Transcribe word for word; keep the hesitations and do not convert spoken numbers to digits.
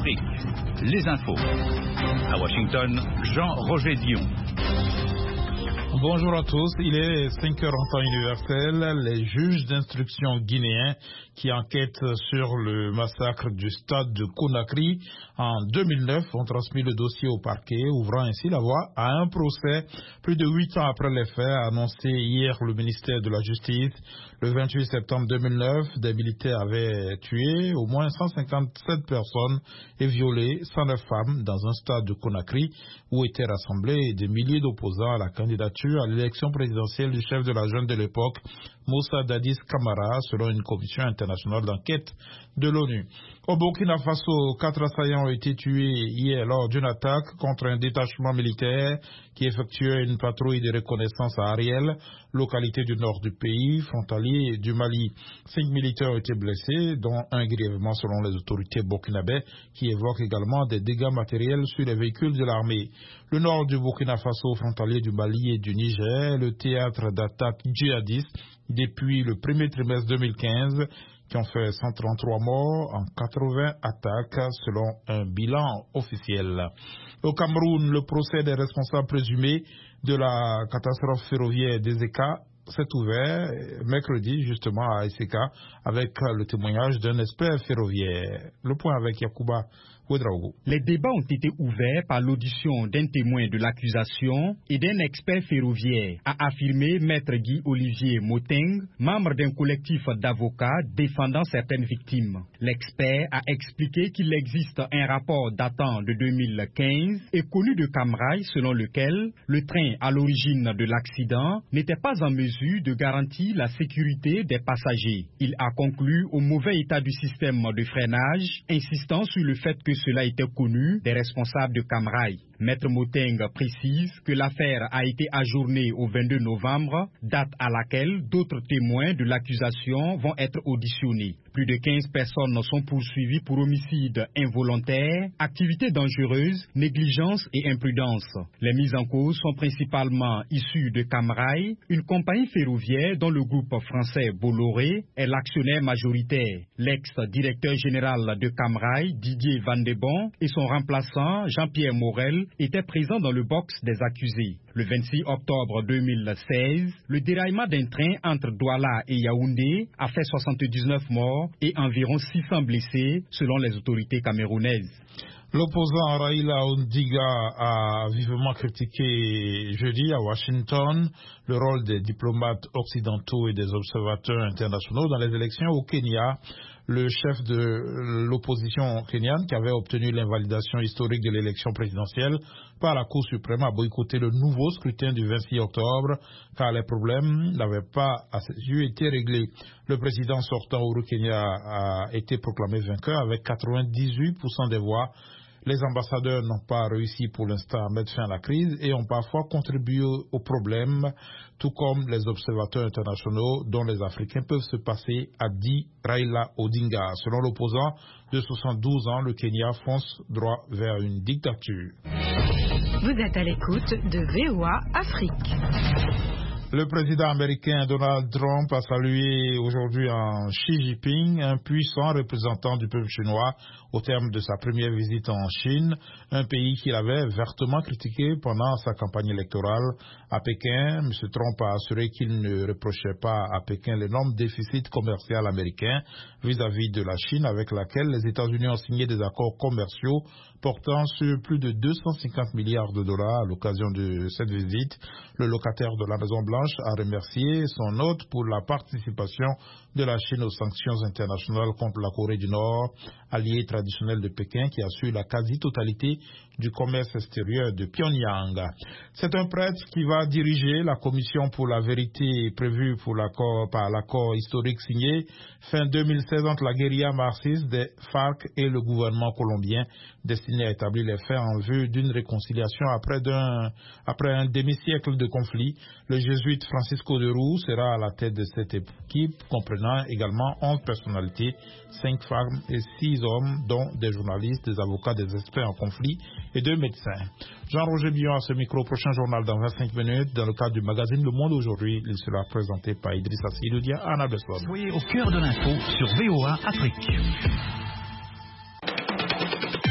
Afrique, les infos. À Washington, Jean-Roger Dion. Bonjour à tous, il est cinq heures en temps universel. Les juges d'instruction guinéens qui enquêtent sur le massacre du stade de Conakry en deux mille neuf ont transmis le dossier au parquet, ouvrant ainsi la voie à un procès plus de huit ans après les faits, a annoncé hier le ministère de la Justice. Le vingt-huit septembre deux mille neuf, des militaires avaient tué au moins cent cinquante-sept personnes et violé cent neuf femmes dans un stade de Conakry où étaient rassemblés des milliers d'opposants à la candidature à l'élection présidentielle du chef de la junte de l'époque, Moussa Dadis Camara, selon une commission internationale d'enquête de l'ONU. Au Burkina Faso, quatre assaillants ont été tués hier lors d'une attaque contre un détachement militaire qui effectuait une patrouille de reconnaissance à Ariel, localité du nord du pays, frontalier du Mali. Cinq militaires ont été blessés, dont un grièvement selon les autorités burkinabées, qui évoquent également des dégâts matériels sur les véhicules de l'armée. Le nord du Burkina Faso, frontalier du Mali et du Niger, est le théâtre d'attaques djihadistes depuis le premier trimestre deux mille quinze, qui ont fait cent trente-trois morts en quatre-vingts attaques selon un bilan officiel. Au Cameroun, le procès des responsables présumés de la catastrophe ferroviaire d'Ezeka s'est ouvert mercredi justement à Ezeka avec le témoignage d'un expert ferroviaire. Le point avec Yacouba Ouedraogo. Les débats ont été ouverts par l'audition d'un témoin de l'accusation et d'un expert ferroviaire, a affirmé Maître Guy Olivier Moteng, membre d'un collectif d'avocats défendant certaines victimes. L'expert a expliqué qu'il existe un rapport datant de deux mille quinze et connu de Camrail selon lequel le train à l'origine de l'accident n'était pas en mesure de garantir la sécurité des passagers. Il a conclu au mauvais état du système de freinage, insistant sur le fait que cela était connu des responsables de Camrail. Maître Moteng précise que l'affaire a été ajournée au vingt-deux novembre, date à laquelle d'autres témoins de l'accusation vont être auditionnés. Plus de quinze personnes sont poursuivies pour homicide involontaire, activités dangereuses, négligence et imprudence. Les mises en cause sont principalement issues de Camrail, une compagnie ferroviaire dont le groupe français Bolloré est l'actionnaire majoritaire. L'ex-directeur général de Camrail, Didier Van de Bon, et son remplaçant, Jean-Pierre Morel, étaient présents dans le box des accusés. Le vingt-six octobre deux mille seize, le déraillement d'un train entre Douala et Yaoundé a fait soixante-dix-neuf morts et environ six cents blessés selon les autorités camerounaises. L'opposant Raila Odinga a vivement critiqué jeudi à Washington le rôle des diplomates occidentaux et des observateurs internationaux dans les élections au Kenya. Le chef de l'opposition kenyane, qui avait obtenu l'invalidation historique de l'élection présidentielle par la Cour suprême, a boycotté le nouveau scrutin du vingt-six octobre car les problèmes n'avaient pas à ses yeux été réglés. Le président sortant Uhuru Kenyatta a été proclamé vainqueur avec quatre-vingt-dix-huit pour cent des voix. Les ambassadeurs n'ont pas réussi pour l'instant à mettre fin à la crise et ont parfois contribué au problème, tout comme les observateurs internationaux dont les Africains peuvent se passer, a dit Raila Odinga. Selon l'opposant de soixante-douze ans, le Kenya fonce droit vers une dictature. Vous êtes à l'écoute de V O A Afrique. Le président américain Donald Trump a salué aujourd'hui en Xi Jinping, un puissant représentant du peuple chinois, au terme de sa première visite en Chine, un pays qu'il avait vertement critiqué pendant sa campagne électorale. À Pékin, M. Trump a assuré qu'il ne reprochait pas à Pékin l'énorme déficit commercial américain vis-à-vis de la Chine, avec laquelle les États-Unis ont signé des accords commerciaux portant sur plus de deux cent cinquante milliards de dollars à l'occasion de cette visite. Le locataire de la Maison-Blanche a remercié son hôte pour la participation de la Chine aux sanctions internationales contre la Corée du Nord, allié traditionnel de Pékin qui assure la quasi-totalité du commerce extérieur de Pyongyang. C'est un prêtre qui va diriger la commission pour la vérité prévue pour l'accord, par l'accord historique signé fin deux mille seize entre la guérilla marxiste des FARC et le gouvernement colombien, destiné à établir les faits en vue d'une réconciliation après, d'un, après un demi-siècle de conflit. Le jésuite Francisco de Roux sera à la tête de cette équipe, comprenant également onze personnalités, cinq femmes et six hommes, dont des journalistes, des avocats, des experts en conflit et deux médecins. Jean-Roger Dion à ce micro, prochain journal dans vingt-cinq minutes. Dans le cadre du magazine Le Monde aujourd'hui, il sera présenté par Idrissa Sidoudia, Anna Besson. Soyez au cœur de l'info sur V O A Afrique.